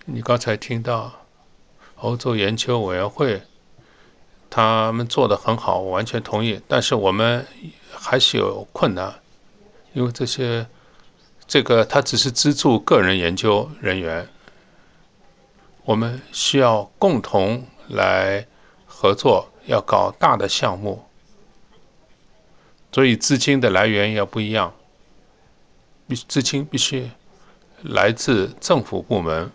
你刚才听到欧洲研究委员会他们做得很好，我完全同意。但是我们还是有困难，因为这个它只是资助个人研究人员，我们需要共同来合作，要搞大的项目，所以资金的来源要不一样，资金必须来自政府部门，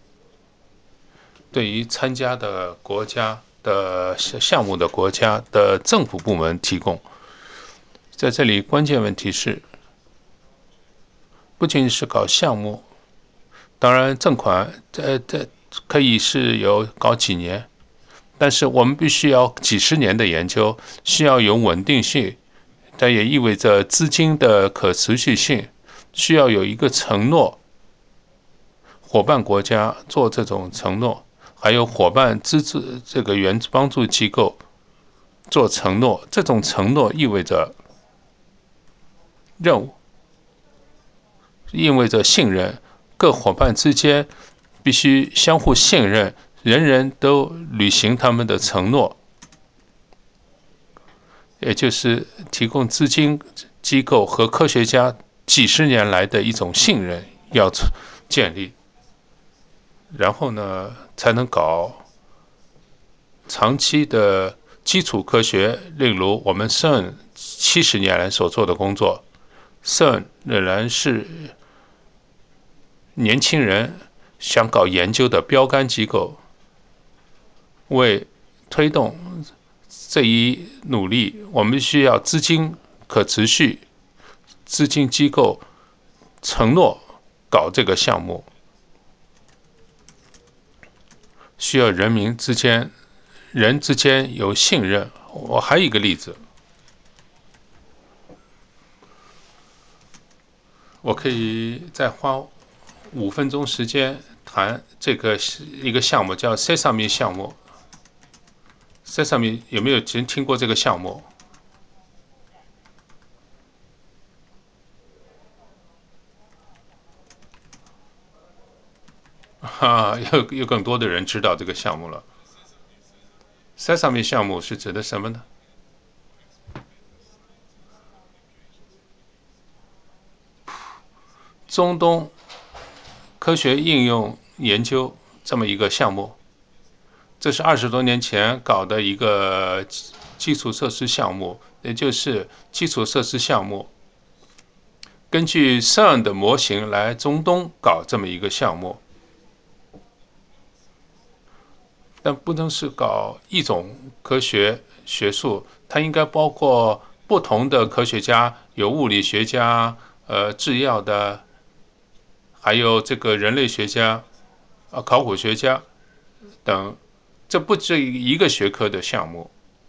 对于参加的国家的项目的国家的政府部门提供。在这里，关键问题是，不仅是搞项目，当然赠款这可以是有搞几年，但是我们必须要几十年的研究，需要有稳定性，这也意味着资金的可持续性，需要有一个承诺，伙伴国家做这种承诺，还有伙伴资助这个帮助机构做承诺，这种承诺意味着任务，意味着信任，各伙伴之间必须相互信任，人人都履行他们的承诺，也就是提供资金机构和科学家几十年来的一种信任要建立，然后呢，才能搞长期的基础科学，例如我们 CERN 70年来所做的工作。CERN 仍然是年轻人想搞研究的标杆机构，为推动这一努力，我们需要资金可持续，资金机构承诺搞这个项目，需要人之间有信任。我还有一个例子，我可以再花5分钟时间谈这个一个项目，叫 Sesame 项目。Sesame 有没有人听过这个项目？有更多的人知道这个项目了。Sesame 项目是指的什么呢？中东科学应用研究这么一个项目，这是20多年前搞的一个基础设施项目，也就是基础设施项目根据 CERN 的模型来中东搞这么一个项目，但不能是搞一种科学学术，它应该包括不同的科学家，有物理学家、制药的，还有这个人类学家、考古学家等，这不止一个学科的项目。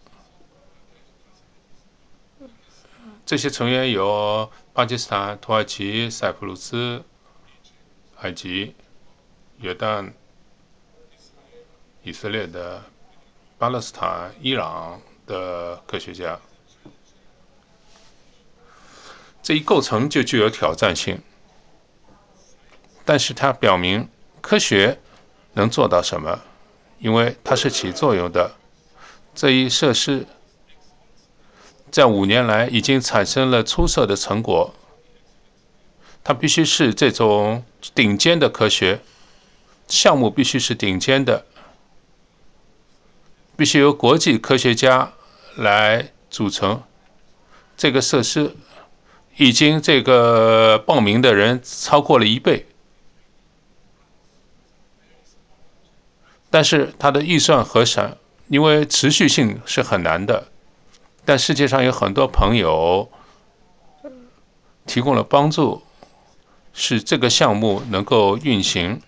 这些成员有巴基斯坦、土耳其、塞浦路斯、埃及、约旦、以色列的、巴勒斯坦、伊朗的科学家。这一构成就具有挑战性，但是它表明科学能做到什么，因为它是起作用的。这一设施在5年来已经产生了出色的成果，它必须是这种顶尖的科学项目，必须是顶尖的，必须由国际科学家来组成。这个设施已经这个报名的人超过了1倍，但是它的预算核算，因为持续性是很难的。但世界上有很多朋友提供了帮助，使这个项目能够运行，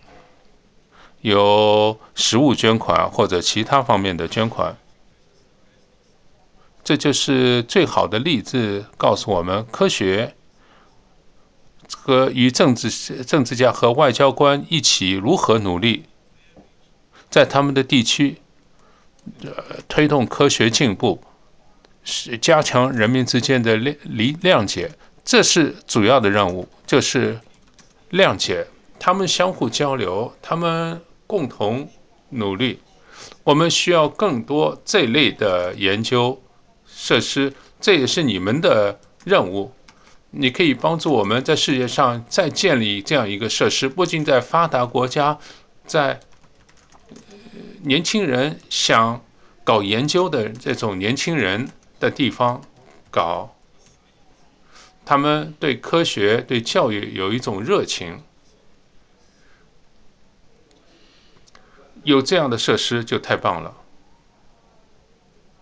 有实物捐款或者其他方面的捐款。这就是最好的例子，告诉我们科学和与政治家和外交官一起如何努力，在他们的地区推动科学进步，是加强人民之间的谅解，这是主要的任务，就是谅解，他们相互交流，他们共同努力。我们需要更多这类的研究设施，这也是你们的任务。你可以帮助我们在世界上再建立这样一个设施，不仅在发达国家，在年轻人想搞研究的这种年轻人的地方搞，他们对科学、对教育有一种热情，有这样的设施就太棒了。